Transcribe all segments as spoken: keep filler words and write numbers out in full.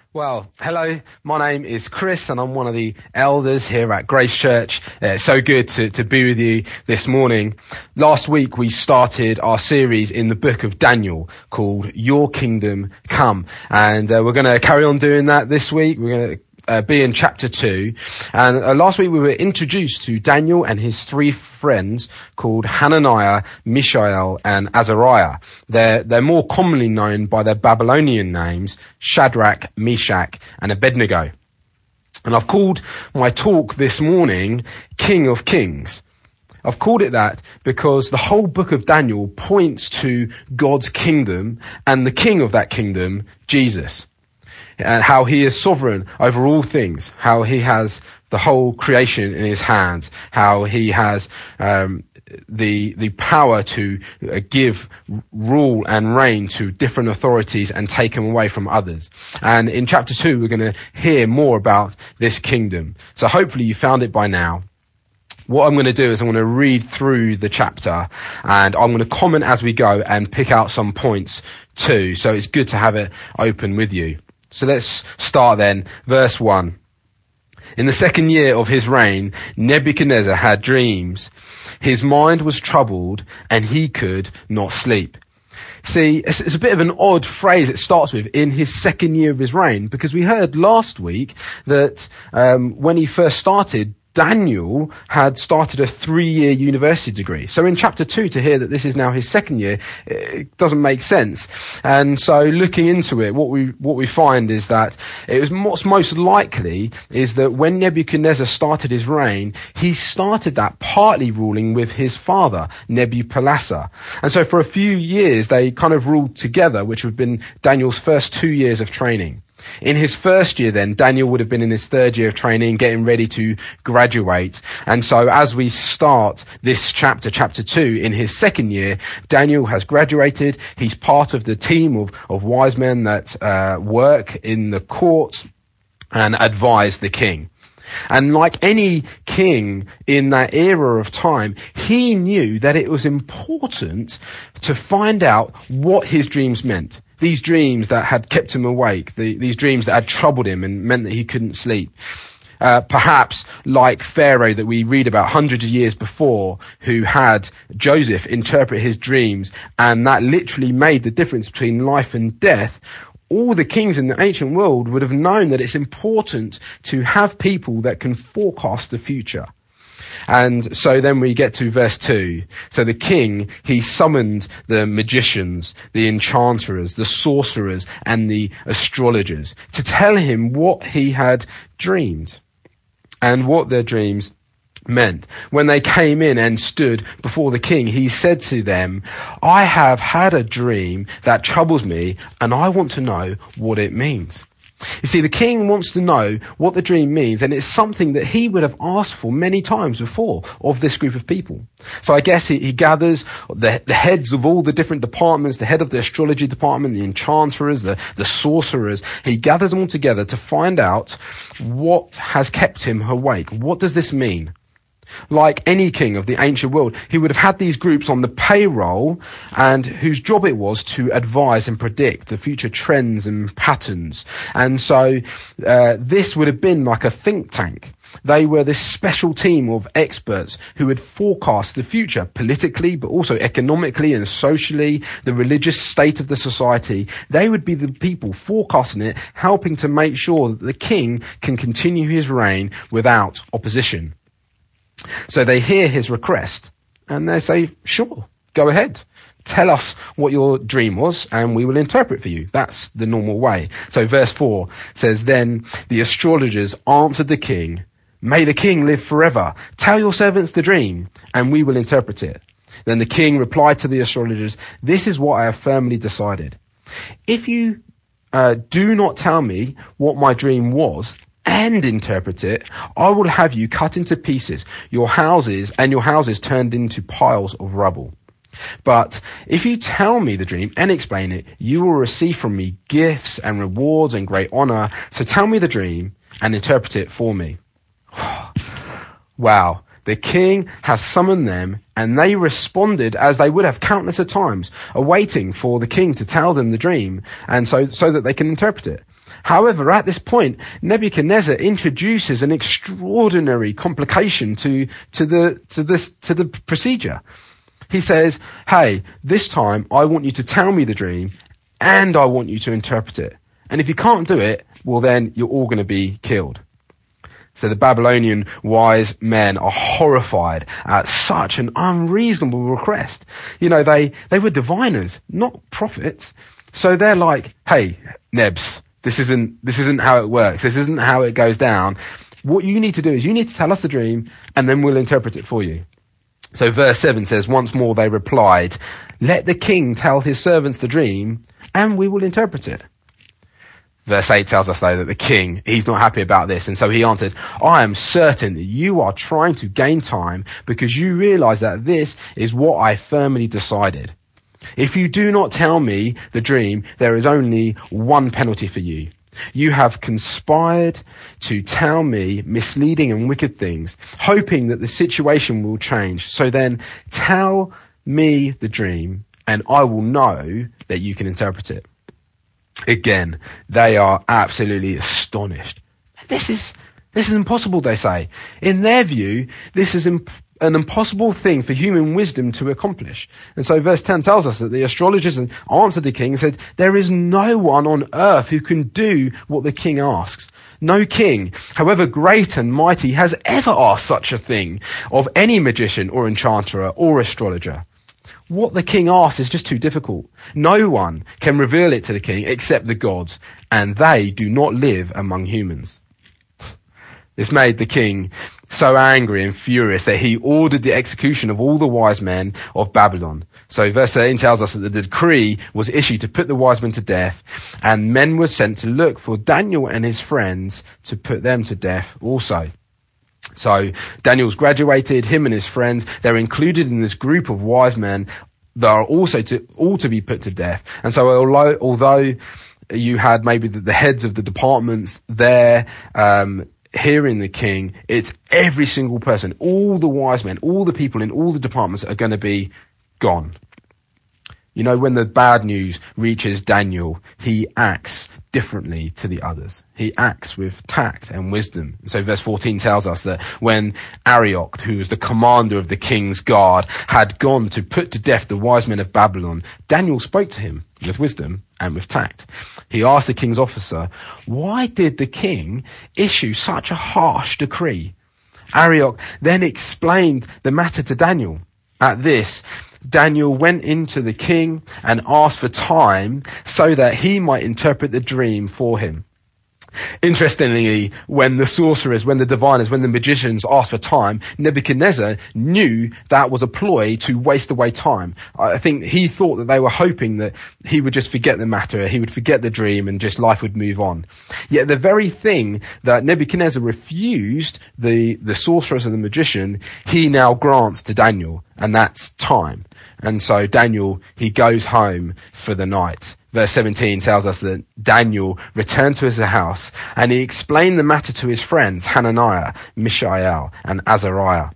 Well, hello, my name is Chris and I'm one of the elders here at Grace Church. Uh, it's so good to, to be with you this morning. Last week we started our series in the book of Daniel called Your Kingdom Come. And uh, we're going to carry on doing that this week. We're going to Uh, be in chapter two. And uh, last week we were introduced to Daniel and his three friends called Hananiah, Mishael and Azariah. They're, they're more commonly known by their Babylonian names, Shadrach, Meshach and Abednego. And I've called my talk this morning King of Kings. I've called it that because the whole book of Daniel points to God's kingdom and the king of that kingdom, Jesus. And how he is sovereign over all things, how he has the whole creation in his hands, how he has um, the the power to uh, give rule and reign to different authorities and take them away from others. And in chapter two, we're going to hear more about this kingdom. So hopefully you found it by now. What I'm going to do is I'm going to read through the chapter and I'm going to comment as we go and pick out some points too. So it's good to have it open with you. So let's start then. Verse one. In the second year of his reign, Nebuchadnezzar had dreams. His mind was troubled and he could not sleep. See, it's, it's a bit of an odd phrase it starts with, in his second year of his reign, because we heard last week that um, when he first started, Daniel had started a three-year university degree. So in chapter two, to hear that this is now his second year, it doesn't make sense. And so looking into it, what we what we find is that it was what's most likely is that when Nebuchadnezzar started his reign, he started that partly ruling with his father, Nebuchadnezzar. And so for a few years, they kind of ruled together, which would have been Daniel's first two years of training. In his first year then, Daniel would have been in his third year of training, getting ready to graduate. And so as we start this chapter, chapter two, in his second year, Daniel has graduated. He's part of the team of, of wise men that uh, work in the courts and advise the king. And like any king in that era of time, he knew that it was important to find out what his dreams meant. These dreams that had kept him awake, the, these dreams that had troubled him and meant that he couldn't sleep. Uh, perhaps like Pharaoh that we read about hundreds of years before, who had Joseph interpret his dreams, and that literally made the difference between life and death. All the kings in the ancient world would have known that it's important to have people that can forecast the future. And so then we get to verse two. So the king, he summoned the magicians, the enchanters, the sorcerers, and the astrologers to tell him what he had dreamed and what their dreams meant. When they came in and stood before the king, he said to them, I have had a dream that troubles me, and I want to know what it means. You see, the king wants to know what the dream means, and it's something that he would have asked for many times before of this group of people. So I guess he, he gathers the, the heads of all the different departments, the head of the astrology department, the enchanters, the, the sorcerers. He gathers them all together to find out what has kept him awake. What does this mean? Like any king of the ancient world, he would have had these groups on the payroll and whose job it was to advise and predict the future trends and patterns. And so uh, this would have been like a think tank. They were this special team of experts who would forecast the future politically, but also economically and socially, the religious state of the society. They would be the people forecasting it, helping to make sure that the king can continue his reign without opposition. So they hear his request and they say, sure, go ahead. Tell us what your dream was and we will interpret for you. That's the normal way. So verse four says, then the astrologers answered the king, may the king live forever. Tell your servants the dream and we will interpret it. Then the king replied to the astrologers, this is what I have firmly decided. If you uh, do not tell me what my dream was, and interpret it, I will have you cut into pieces, your houses and your houses turned into piles of rubble. But if you tell me the dream and explain it, you will receive from me gifts and rewards and great honor. So tell me the dream and interpret it for me. Wow. The king has summoned them, and they responded as they would have countless of times, awaiting for the king to tell them the dream, and so so that they can interpret it. However, at this point, Nebuchadnezzar introduces an extraordinary complication to, to the, to this, to the procedure. He says, hey, this time I want you to tell me the dream and I want you to interpret it. And if you can't do it, well then you're all going to be killed. So the Babylonian wise men are horrified at such an unreasonable request. You know, they, they were diviners, not prophets. So they're like, hey, Nebs, this isn't, this isn't how it works. This isn't how it goes down. What you need to do is you need to tell us the dream and then we'll interpret it for you. So verse seven says, once more they replied, let the king tell his servants the dream and we will interpret it. Verse eight tells us though that the king, he's not happy about this. And so he answered, I am certain that you are trying to gain time because you realize that this is what I firmly decided. If you do not tell me the dream, there is only one penalty for you. You have conspired to tell me misleading and wicked things, hoping that the situation will change. So then tell me the dream and I will know that you can interpret it. Again, they are absolutely astonished. This is, this is impossible, they say. In their view, this is imp- an impossible thing for human wisdom to accomplish. And so verse ten tells us that the astrologers answered the king and said, there is no one on earth who can do what the king asks. No king, however great and mighty, has ever asked such a thing of any magician or enchanter or astrologer. What the king asks is just too difficult. No one can reveal it to the king except the gods, and they do not live among humans. This made the king so angry and furious that he ordered the execution of all the wise men of Babylon. So verse thirteen tells us that the decree was issued to put the wise men to death, and men were sent to look for Daniel and his friends to put them to death also. So Daniel's graduated, him and his friends, they're included in this group of wise men that are also to, all to be put to death. And so although, although you had maybe the, the heads of the departments there, um, hearing the king, it's every single person, all the wise men, all the people in all the departments are going to be gone. You know, when the bad news reaches Daniel, he acts differently to the others. He acts with tact and wisdom. So verse fourteen tells us that when Arioch, who was the commander of the king's guard, had gone to put to death the wise men of Babylon, Daniel spoke to him with wisdom and with tact. He asked the king's officer, why did the king issue such a harsh decree? Arioch then explained the matter to Daniel. At this, Daniel went into the king and asked for time so that he might interpret the dream for him. Interestingly, when the sorcerers, when the diviners, when the magicians asked for time, Nebuchadnezzar knew that was a ploy to waste away time. I think he thought that they were hoping that he would just forget the matter, he would forget the dream and just life would move on. Yet the very thing that Nebuchadnezzar refused the, the sorcerers and the magician, he now grants to Daniel, and that's time. And so Daniel, he goes home for the night. Verse seventeen tells us that Daniel returned to his house and he explained the matter to his friends Hananiah, Mishael, and Azariah.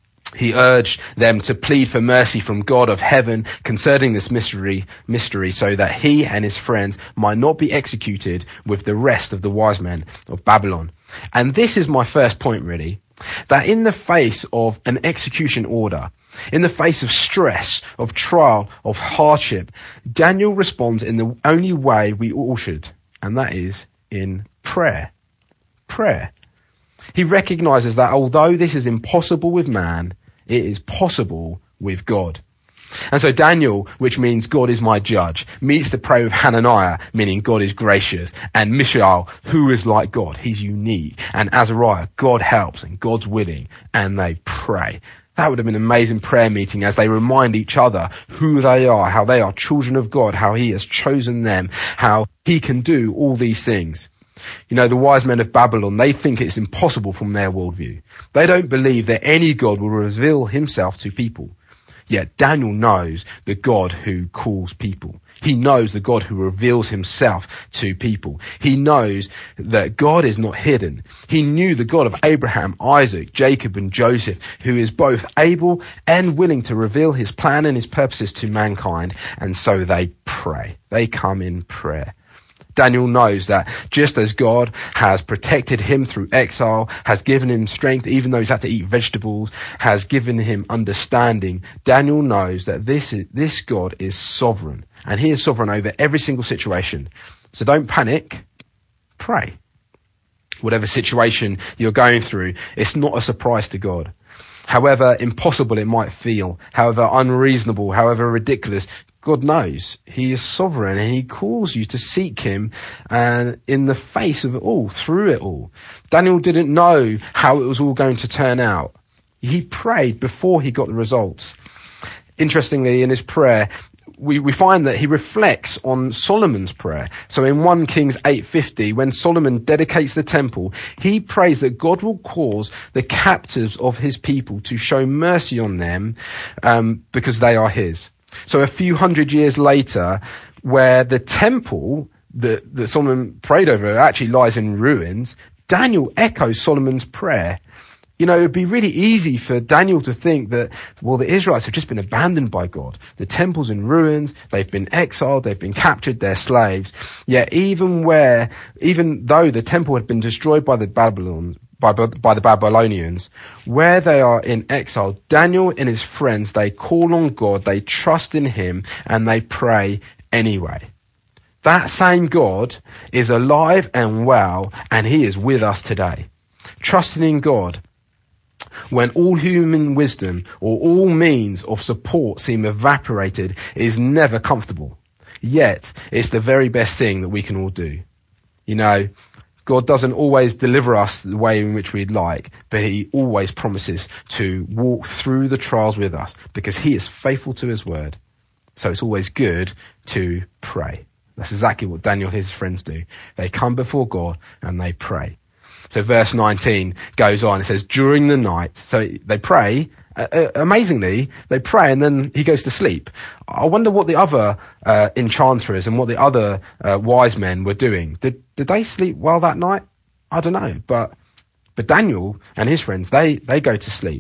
He urged them to plead for mercy from God of heaven concerning this mystery, mystery so that he and his friends might not be executed with the rest of the wise men of Babylon. And this is my first point really, that in the face of an execution order, in the face of stress, of trial, of hardship, Daniel responds in the only way we all should, and that is in prayer. Prayer. He recognizes that although this is impossible with man, it is possible with God. And so Daniel, which means God is my judge, meets the prayer of Hananiah, meaning God is gracious, and Mishael, who is like God, he's unique, and Azariah, God helps and God's willing, and they pray. That would have been an amazing prayer meeting as they remind each other who they are, how they are children of God, how he has chosen them, how he can do all these things. You know, the wise men of Babylon, they think it's impossible from their worldview. They don't believe that any God will reveal himself to people. Yet Daniel knows the God who calls people. He knows the God who reveals himself to people. He knows that God is not hidden. He knew the God of Abraham, Isaac, Jacob, and Joseph, who is both able and willing to reveal his plan and his purposes to mankind. And so they pray. They come in prayer. Daniel knows that just as God has protected him through exile, has given him strength even though he's had to eat vegetables, has given him understanding, Daniel knows that this is, this God is sovereign, and he is sovereign over every single situation. So don't panic, pray. Whatever situation you're going through, it's not a surprise to God. However impossible it might feel, however unreasonable, however ridiculous, God knows. He is sovereign, and he calls you to seek him and in the face of it all, through it all. Daniel didn't know how it was all going to turn out. He prayed before he got the results. Interestingly, in his prayer, we, we find that he reflects on Solomon's prayer. So in First Kings eight fifty, when Solomon dedicates the temple, he prays that God will cause the captives of his people to show mercy on them um, because they are his. So a few hundred years later, where the temple that, that Solomon prayed over actually lies in ruins, Daniel echoes Solomon's prayer. You know, it would be really easy for Daniel to think that, well, the Israelites have just been abandoned by God. The temple's in ruins, they've been exiled, they've been captured, they're slaves. Yet even where, even though the temple had been destroyed by the Babylon, by, by the Babylonians, where they are in exile, Daniel and his friends, they call on God, they trust in him, and they pray anyway. That same God is alive and well, and he is with us today. Trusting in God, when all human wisdom or all means of support seem evaporated, is never comfortable. Yet, it's the very best thing that we can all do. You know, God doesn't always deliver us the way in which we'd like, but he always promises to walk through the trials with us because he is faithful to his word. So it's always good to pray. That's exactly what Daniel and his friends do. They come before God and they pray. So verse nineteen goes on. It says, during the night, so they pray. Uh, amazingly, they pray and then he goes to sleep. I wonder what the other uh, enchanters and what the other uh, wise men were doing. Did did they sleep well that night? I don't know. But but Daniel and his friends, they, they go to sleep.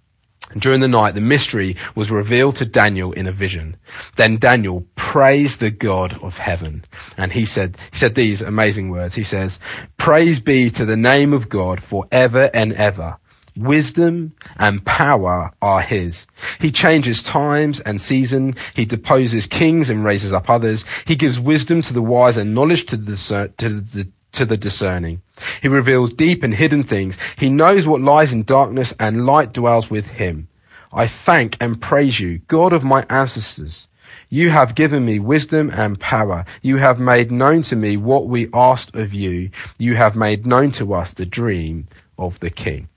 And during the night, the mystery was revealed to Daniel in a vision. Then Daniel praised the God of heaven. And he said, he said these amazing words. He says, praise be to the name of God forever and ever. Wisdom and power are his. He changes times and season. He deposes kings and raises up others. He gives wisdom to the wise and knowledge to the, to the, to the discerning. He reveals deep and hidden things. He knows what lies in darkness, and light dwells with him. I thank and praise you, God of my ancestors. You have given me wisdom and power. You have made known to me what we asked of you. You have made known to us the dream of the king.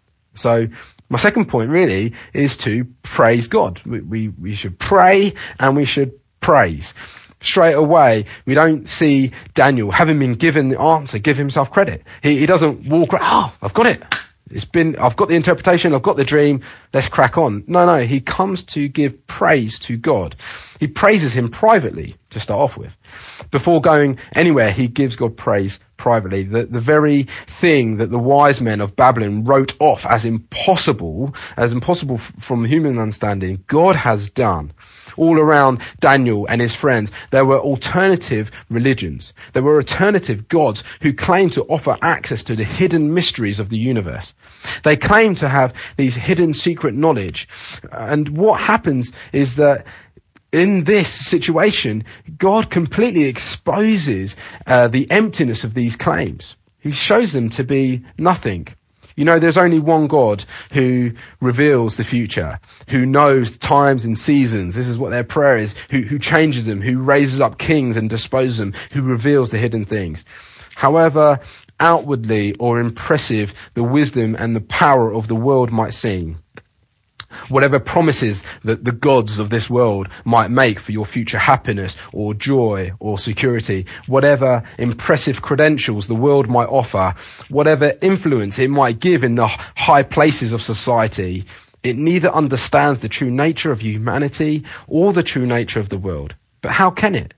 So my second point really is to praise God. We, we, we should pray and we should praise. Straight away, we don't see Daniel, having been given the answer, give himself credit. He, he doesn't walk around, oh, I've got it. It's been, I've got the interpretation, I've got the dream, let's crack on. No, no, he comes to give praise to God. He praises him privately to start off with. Before going anywhere, he gives God praise privately. The, the very thing that the wise men of Babylon wrote off as impossible, as impossible f- from human understanding, God has done. All around Daniel and his friends, there were alternative religions. There were alternative gods who claimed to offer access to the hidden mysteries of the universe. They claimed to have these hidden secret knowledge. And what happens is that in this situation, God completely exposes uh, the emptiness of these claims. He shows them to be nothing. You know, there's only one God who reveals the future, who knows times and seasons. This is what their prayer is, who, who changes them, who raises up kings and disposes them, who reveals the hidden things. However outwardly or impressive the wisdom and the power of the world might seem, whatever promises that the gods of this world might make for your future happiness or joy or security, whatever impressive credentials the world might offer, whatever influence it might give in the high places of society, it neither understands the true nature of humanity or the true nature of the world. But how can it,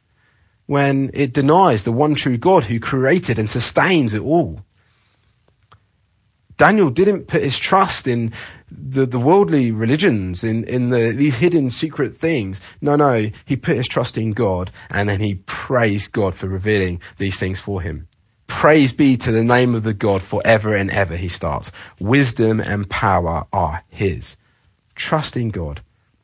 when it denies the one true God who created and sustains it all? Daniel didn't put his trust in the, the worldly religions, in, in the, these hidden secret things. No, no, he put his trust in God, and then he praised God for revealing these things for him. Praise be to the name of the God forever and ever, he starts. Wisdom and power are his. Trust in God.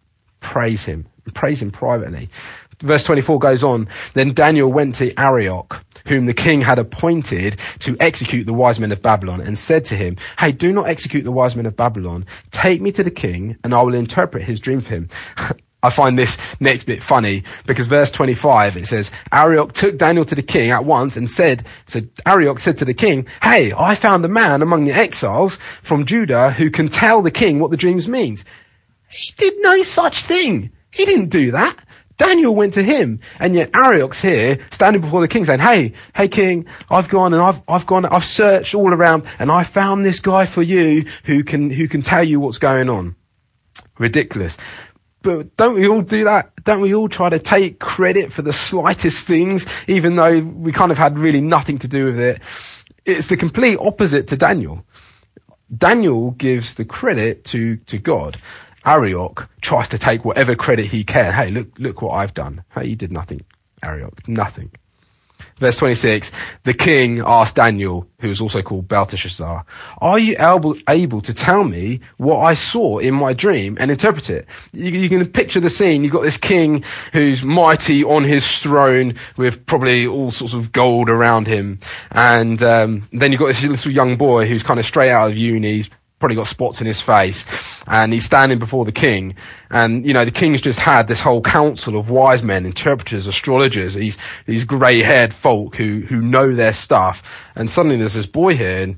Praise him. Praise him privately. Verse twenty-four goes on, then Daniel went to Arioch, whom the king had appointed to execute the wise men of Babylon, and said to him, hey, do not execute the wise men of Babylon. Take me to the king, and I will interpret his dream for him. I find this next bit funny, because verse twenty-five, it says, Arioch took Daniel to the king at once and said, so Arioch said to the king, hey, I found a man among the exiles from Judah who can tell the king what the dreams means. He did no such thing. He didn't do that. Daniel went to him, and yet Arioch's here standing before the king saying, hey, hey king, I've gone and I've, I've gone, I've searched all around and I found this guy for you who can, who can tell you what's going on. Ridiculous. But don't we all do that? Don't we all try to take credit for the slightest things, even though we kind of had really nothing to do with it? It's the complete opposite to Daniel. Daniel gives the credit to, to God. Arioch tries to take whatever credit he can. Hey, look, look what I've done. Hey, you did nothing, Arioch, nothing. Verse twenty-six, the king asked Daniel, who was also called Belteshazzar, are you able, able to tell me what I saw in my dream and interpret it? You, you can picture the scene. You've got this king who's mighty on his throne with probably all sorts of gold around him. And um, then you've got this little young boy who's kind of straight out of uni. He's probably got spots in his face, and he's standing before the king. And, you know, the king's just had this whole council of wise men, interpreters, astrologers, these, these grey-haired folk who, who know their stuff. And suddenly there's this boy here, and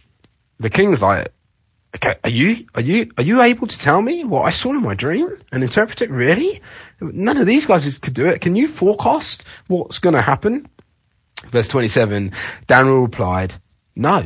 the king's like, okay, are you, are you, are you able to tell me what I saw in my dream and interpret it? Really? None of these guys could do it. Can you forecast what's going to happen? Verse twenty-seven, Daniel replied, no,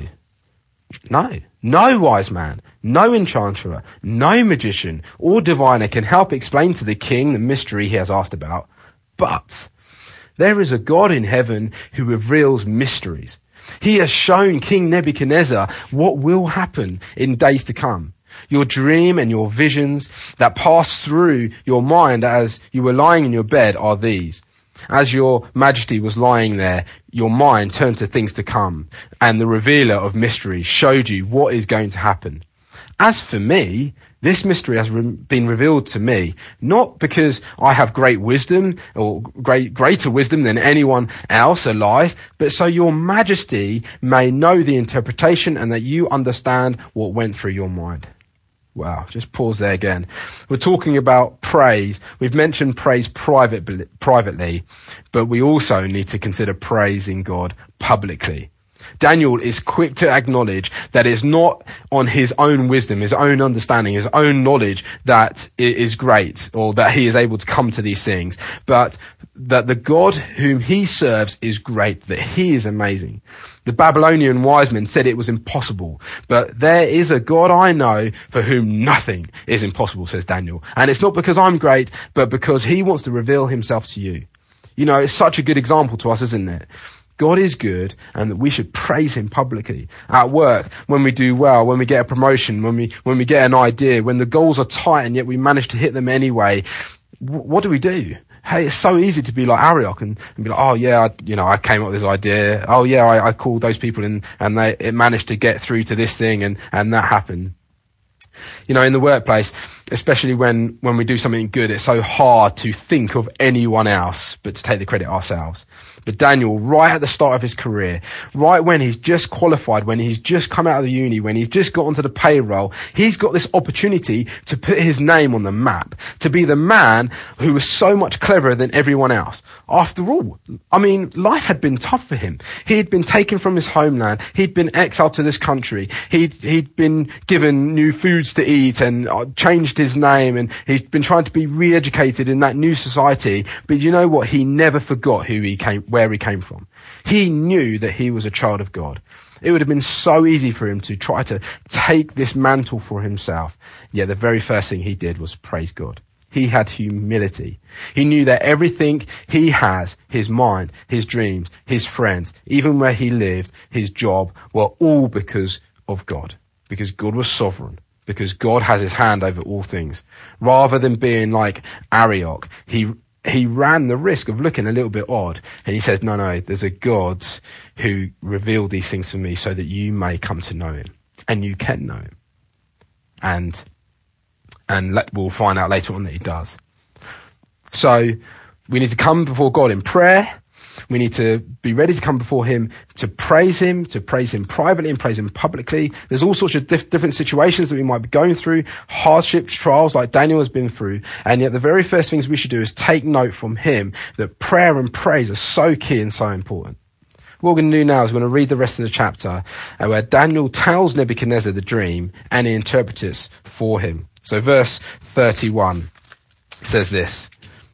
no. No wise man, no enchanter, no magician or diviner can help explain to the king the mystery he has asked about. But there is a God in heaven who reveals mysteries. He has shown King Nebuchadnezzar what will happen in days to come. Your dream and your visions that pass through your mind as you were lying in your bed are these. As your majesty was lying there, your mind turned to things to come, and the revealer of mysteries showed you what is going to happen. As for me, this mystery has re- been revealed to me, not because I have great wisdom or great, greater wisdom than anyone else alive, but so your majesty may know the interpretation and that you understand what went through your mind. Wow, just pause there again. We're talking about praise. We've mentioned praise private, privately, but we also need to consider praising God publicly. Daniel is quick to acknowledge that it's not on his own wisdom, his own understanding, his own knowledge that is great, or that he is able to come to these things, but that the God whom he serves is great, that he is amazing. The Babylonian wise men said it was impossible, but there is a God I know for whom nothing is impossible, says Daniel. And it's not because I'm great, but because he wants to reveal himself to you. You know, it's such a good example to us, isn't it? God is good, and that we should praise him publicly. At work, when we do well, when we get a promotion, when we when we get an idea, when the goals are tight and yet we manage to hit them anyway, w- what do we do? Hey, it's so easy to be like Arioch and, and be like, oh yeah, I, you know, I came up with this idea. Oh yeah, I, I called those people in, and they it managed to get through to this thing, and and that happened. You know, in the workplace, especially when when we do something good, it's so hard to think of anyone else but to take the credit ourselves. But Daniel, right at the start of his career, right when he's just qualified, when he's just come out of the uni, when he's just got onto the payroll, he's got this opportunity to put his name on the map, to be the man who was so much cleverer than everyone else. After all, I mean, life had been tough for him. He had been taken from his homeland. He'd been exiled to this country. He'd, he'd been given new foods to eat and changed his name, and he'd been trying to be re-educated in that new society. But you know what? He never forgot who he came, where he came from. He knew that he was a child of God. It would have been so easy for him to try to take this mantle for himself. Yet the very first thing he did was praise God. He had humility. He knew that everything he has, his mind, his dreams, his friends, even where he lived, his job, were all because of God. because God was sovereign, because God has his hand over all things. Rather than being like Arioch, he he ran the risk of looking a little bit odd. And he says, no, no, there's a God who revealed these things to me so that you may come to know him. And you can know him. And and let, we'll find out later on that he does. So we need to come before God in prayer. We need to be ready to come before him to praise him, to praise him privately and praise him publicly. There's all sorts of diff- different situations that we might be going through, hardships, trials like Daniel has been through. And yet the very first things we should do is take note from him that prayer and praise are so key and so important. What we're going to do now is we're going to read the rest of the chapter uh, where Daniel tells Nebuchadnezzar the dream and he interprets it for him. So verse thirty-one says this.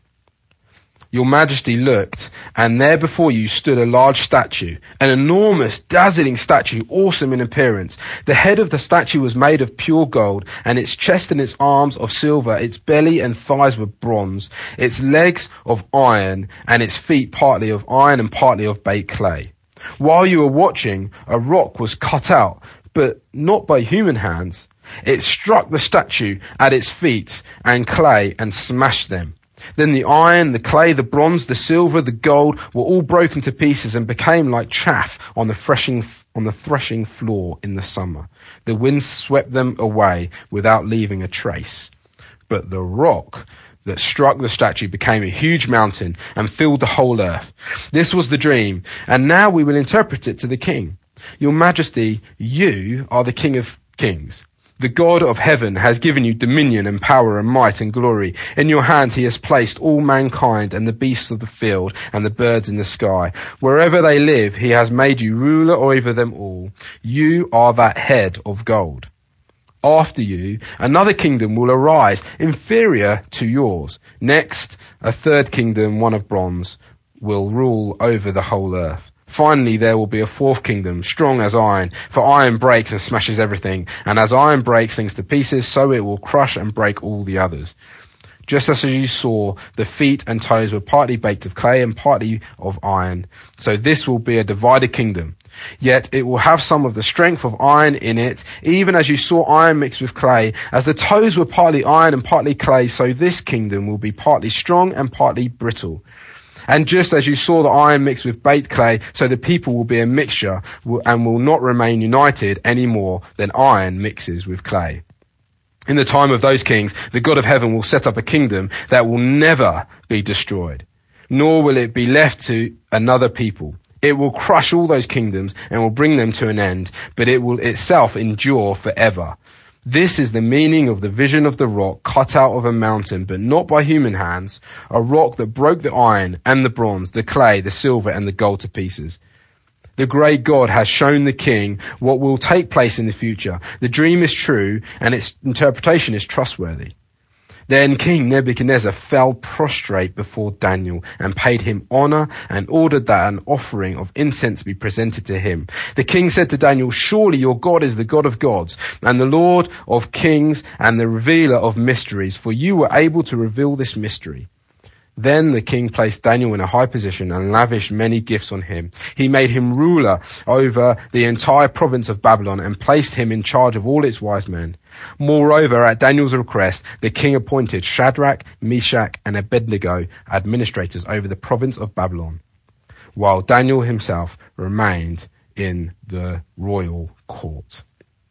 Your Majesty looked, and there before you stood a large statue, an enormous, dazzling statue, awesome in appearance. The head of the statue was made of pure gold, and its chest and its arms of silver, its belly and thighs were bronze, its legs of iron, and its feet partly of iron and partly of baked clay. While you were watching, a rock was cut out, but not by human hands. It struck the statue at its feet and clay and smashed them. Then the iron, the clay, the bronze, the silver, the gold were all broken to pieces and became like chaff on the threshing, on the threshing floor in the summer. The wind swept them away without leaving a trace. But the rock that struck the statue became a huge mountain and filled the whole earth. This was the dream, and now we will interpret it to the king. Your Majesty, you are the King of Kings. The God of heaven has given you dominion and power and might and glory. In your hand he has placed all mankind and the beasts of the field and the birds in the sky. Wherever they live, he has made you ruler over them all. You are that head of gold. After you, another kingdom will arise, inferior to yours. Next, a third kingdom, one of bronze, will rule over the whole earth. Finally, there will be a fourth kingdom, strong as iron, for iron breaks and smashes everything. And as iron breaks things to pieces, so it will crush and break all the others. Just as you saw, the feet and toes were partly baked of clay and partly of iron. So this will be a divided kingdom. Yet it will have some of the strength of iron in it, even as you saw iron mixed with clay. As the toes were partly iron and partly clay, so this kingdom will be partly strong and partly brittle. And just as you saw the iron mixed with baked clay, so the people will be a mixture and will not remain united any more than iron mixes with clay. In the time of those kings, the God of heaven will set up a kingdom that will never be destroyed, nor will it be left to another people. It will crush all those kingdoms and will bring them to an end, but it will itself endure forever. This is the meaning of the vision of the rock cut out of a mountain, but not by human hands, a rock that broke the iron and the bronze, the clay, the silver, and the gold to pieces. The great God has shown the king what will take place in the future. The dream is true, and its interpretation is trustworthy. Then King Nebuchadnezzar fell prostrate before Daniel and paid him honor and ordered that an offering of incense be presented to him. The king said to Daniel, surely your God is the God of gods and the Lord of kings and the revealer of mysteries, for you were able to reveal this mystery. Then the king placed Daniel in a high position and lavished many gifts on him. He made him ruler over the entire province of Babylon and placed him in charge of all its wise men. Moreover, at Daniel's request, the king appointed Shadrach, Meshach, and Abednego administrators over the province of Babylon, while Daniel himself remained in the royal court.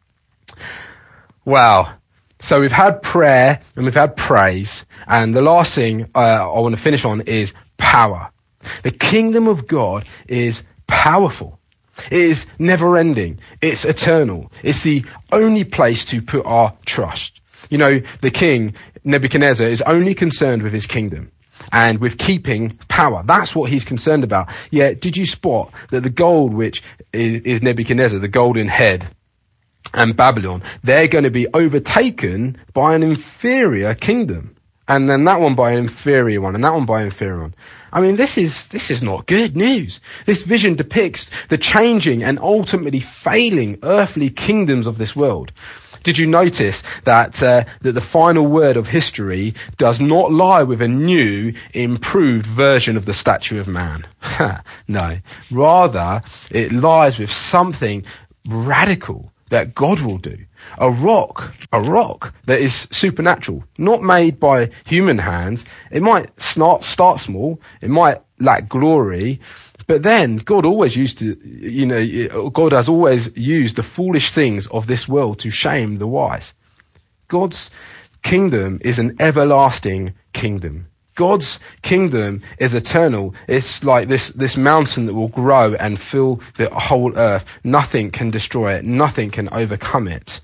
Wow. So we've had prayer and we've had praise, and the last thing uh, I want to finish on is power. The kingdom of God is powerful. It is never ending. It's eternal. It's the only place to put our trust. You know, the king, Nebuchadnezzar, is only concerned with his kingdom and with keeping power. That's what he's concerned about. Yet, did you spot that the gold, which is, is Nebuchadnezzar, the golden head, and Babylon, they're going to be overtaken by an inferior kingdom. And then that one by an inferior one, and that one by an inferior one. I mean, this is, this is not good news. This vision depicts the changing and ultimately failing earthly kingdoms of this world. Did you notice that, uh, that the final word of history does not lie with a new, improved version of the statue of man? No. Rather, it lies with something radical, that God will do. A rock, a rock that is supernatural, not made by human hands. It might start, start small, it might lack glory, but then God always used to, you know, God has always used the foolish things of this world to shame the wise. God's kingdom is an everlasting kingdom. God's kingdom is eternal. It's like this, this mountain that will grow and fill the whole earth. Nothing can destroy it. Nothing can overcome it.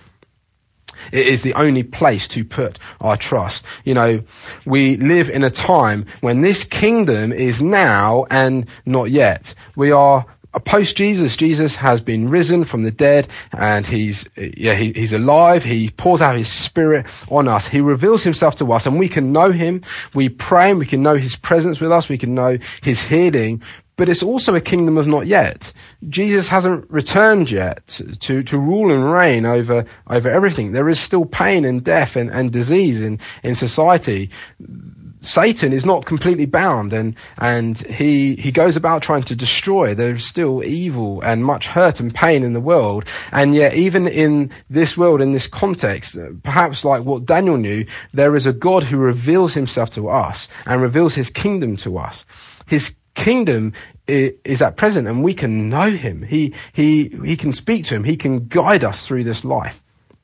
It is the only place to put our trust. You know, we live in a time when this kingdom is now and not yet. We are post Jesus. Jesus has been risen from the dead, and he's yeah he, he's alive. He pours out his Spirit on us. He reveals himself to us, and we can know him. We pray, and we can know his presence with us. We can know his healing. But it's also a kingdom of not yet. Jesus hasn't returned yet to, to rule and reign over, over everything. There is still pain and death and, and disease in, in society. Satan is not completely bound, and, and he, he goes about trying to destroy. There's still evil and much hurt and pain in the world. And yet, even in this world, in this context, perhaps like what Daniel knew, there is a God who reveals himself to us and reveals his kingdom to us. His kingdom is at present, and we can know him. He, he, he can speak to him. He can guide us through this life.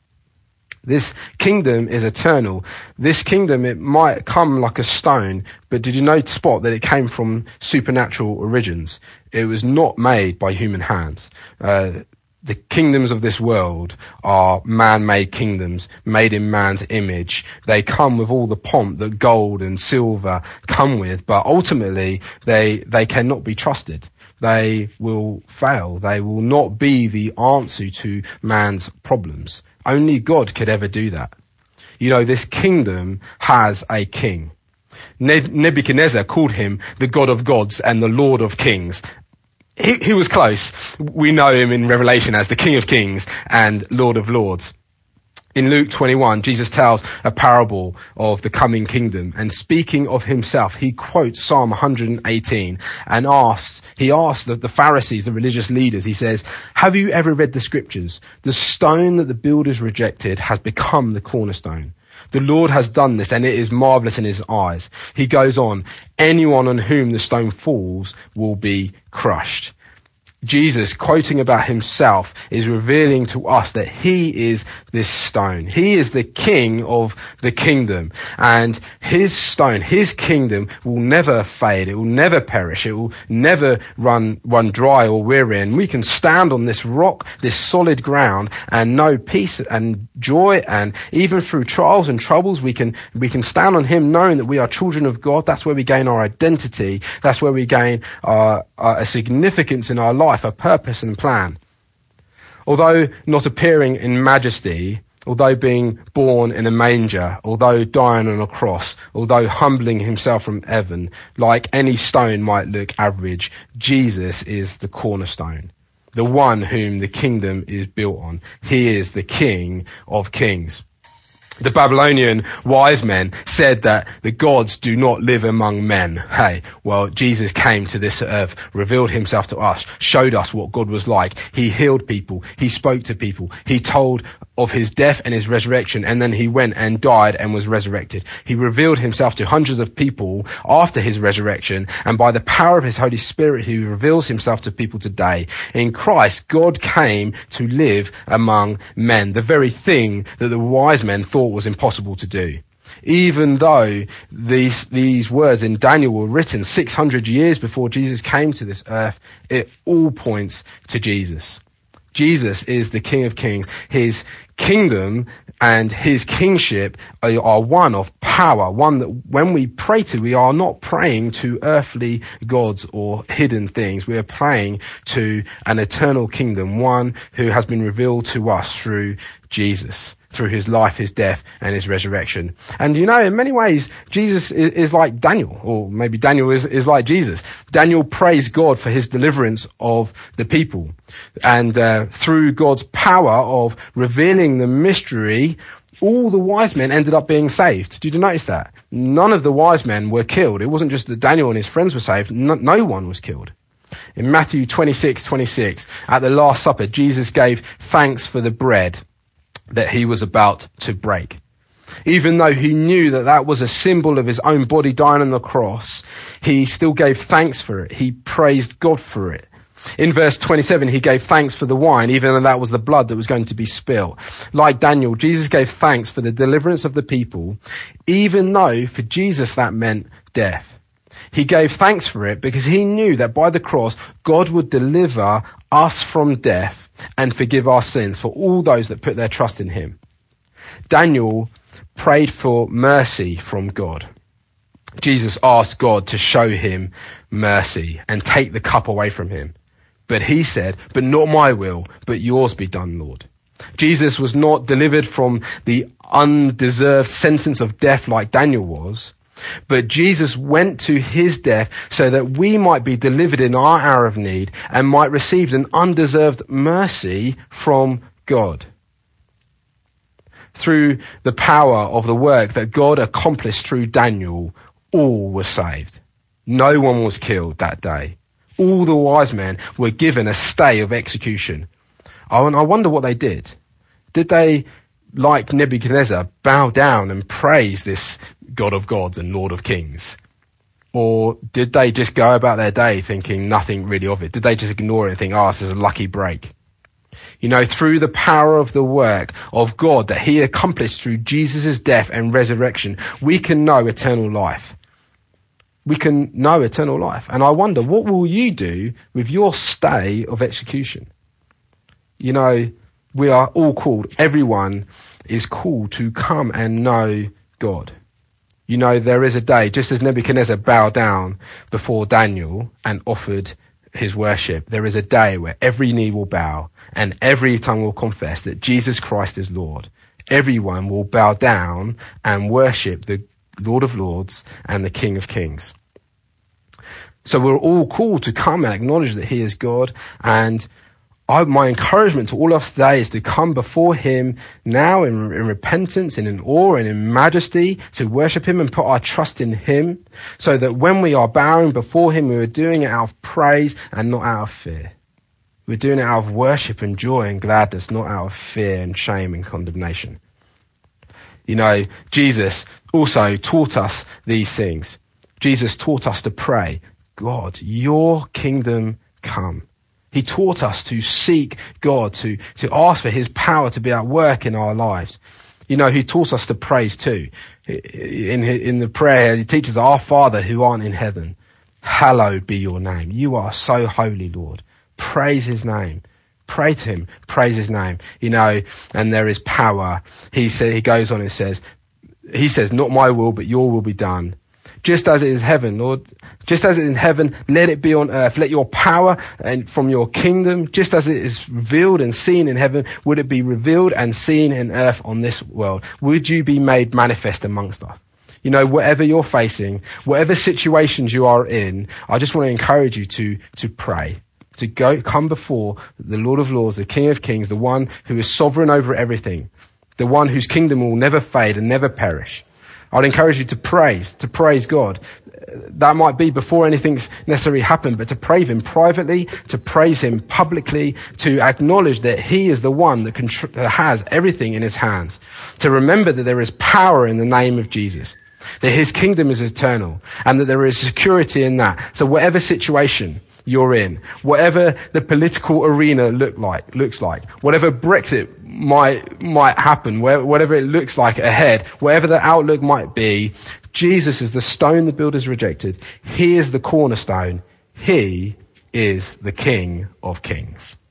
This kingdom is eternal. This kingdom, it might come like a stone, but did you know, spot that it came from supernatural origins? It was not made by human hands. Uh, The kingdoms of this world are man-made kingdoms, made in man's image. They come with all the pomp that gold and silver come with, but ultimately they, they cannot be trusted. They will fail. They will not be the answer to man's problems. Only God could ever do that. You know, this kingdom has a king. Nebuchadnezzar called him the God of gods and the Lord of kings. He, he was close. We know him in Revelation as the King of Kings and Lord of Lords. In Luke twenty-one, Jesus tells a parable of the coming kingdom, and speaking of himself, he quotes Psalm one hundred eighteen and asks, he asks the, the Pharisees, the religious leaders, he says, have you ever read the scriptures? The stone that the builders rejected has become the cornerstone. The Lord has done this, and it is marvelous in his eyes. He goes on, anyone on whom the stone falls will be crushed. Jesus, quoting about himself, is revealing to us that he is this stone. He is the king of the kingdom, and his stone, his kingdom will never fade. It will never perish. It will never run, run dry or weary. And we can stand on this rock, this solid ground, and know peace and joy. And even through trials and troubles, we can, we can stand on him knowing that we are children of God. That's where we gain our identity. That's where we gain uh, a significance in our life. A purpose and plan. Although not appearing in majesty, although being born in a manger, although dying on a cross, although humbling himself from heaven, like any stone might look average, Jesus is the cornerstone, the one whom the kingdom is built on. He is the King of Kings. The Babylonian wise men said that the gods do not live among men. Hey, well, Jesus came to this earth, revealed himself to us, showed us what God was like. He healed people. He spoke to people. He told of his death and his resurrection, and then he went and died and was resurrected. He revealed himself to hundreds of people after his resurrection, and by the power of his Holy Spirit, he reveals himself to people today. In Christ, God came to live among men, the very thing that the wise men thought was impossible to do. Even though these these words in Daniel were written six hundred years before Jesus came to this earth, it all points to Jesus. Jesus is the King of Kings. His kingdom and his kingship are, are one of power, one that when we pray to, we are not praying to earthly gods or hidden things. We are praying to an eternal kingdom, one who has been revealed to us through Jesus, through his life, his death, and his resurrection. And you know, in many ways, Jesus is, is like Daniel, or maybe Daniel is, is like Jesus. Daniel praised God for his deliverance of the people. And uh, through God's power of revealing the mystery, all the wise men ended up being saved. Did you notice that? None of the wise men were killed. It wasn't just that Daniel and his friends were saved. No, no one was killed. In Matthew twenty-six twenty-six, at the Last Supper, Jesus gave thanks for the bread that he was about to break. Even though he knew that that was a symbol of his own body dying on the cross, he still gave thanks for it. He praised God for it. In verse twenty-seven, he gave thanks for the wine, even though that was the blood that was going to be spilled. Like Daniel, Jesus gave thanks for the deliverance of the people, even though for Jesus that meant death. He gave thanks for it because he knew that by the cross, God would deliver us from death and forgive our sins for all those that put their trust in him. Daniel prayed for mercy from God. Jesus asked God to show him mercy and take the cup away from him. But he said, but not my will, but yours be done, Lord. Jesus was not delivered from the undeserved sentence of death like Daniel was, but Jesus went to his death so that we might be delivered in our hour of need and might receive an undeserved mercy from God. Through the power of the work that God accomplished through Daniel, all were saved. No one was killed that day. All the wise men were given a stay of execution. Oh, and I wonder what they did. Did they, like Nebuchadnezzar, bow down and praise this God of gods and Lord of kings? Or did they just go about their day thinking nothing really of it? Did they just ignore it and think, oh, this is a lucky break? You know, through the power of the work of God that he accomplished through Jesus' death and resurrection, we can know eternal life. We can know eternal life. And I wonder, what will you do with your stay of execution? You know, we are all called, everyone is called to come and know God. You know, there is a day, just as Nebuchadnezzar bowed down before Daniel and offered his worship, there is a day where every knee will bow and every tongue will confess that Jesus Christ is Lord. Everyone will bow down and worship the Lord of Lords and the King of Kings. So we're all called to come and acknowledge that he is God. And I, my encouragement to all of us today is to come before him now in, in repentance and in awe and in majesty, to worship him and put our trust in him, so that when we are bowing before him, we are doing it out of praise and not out of fear. We're doing it out of worship and joy and gladness, not out of fear and shame and condemnation. You know, Jesus also taught us these things. Jesus taught us to pray, God, your kingdom come. He taught us to seek God, to, to ask for his power to be at work in our lives. You know, he taught us to praise too. In, in the prayer, he teaches our Father who art in heaven, hallowed be your name. You are so holy, Lord. Praise his name. Pray to him. Praise his name. You know, and there is power. He said, he goes on and says, he says, not my will, but your will be done. Just as it is heaven, Lord, just as it is in heaven, let it be on earth. Let your power and from your kingdom, just as it is revealed and seen in heaven, would it be revealed and seen in earth on this world? Would you be made manifest amongst us? You know, whatever you're facing, whatever situations you are in, I just want to encourage you to, to pray, to go, come before the Lord of Lords, the King of Kings, the one who is sovereign over everything, the one whose kingdom will never fade and never perish. I'd encourage you to praise, to praise God. That might be before anything's necessarily happened, but to praise him privately, to praise him publicly, to acknowledge that he is the one that, contr- that has everything in his hands. To remember that there is power in the name of Jesus, that his kingdom is eternal, and that there is security in that. So whatever situation you're in, whatever the political arena look like, looks like, whatever Brexit might, might happen, whatever it looks like ahead, whatever the outlook might be, Jesus is the stone the builders rejected. He is the cornerstone. He is the King of Kings.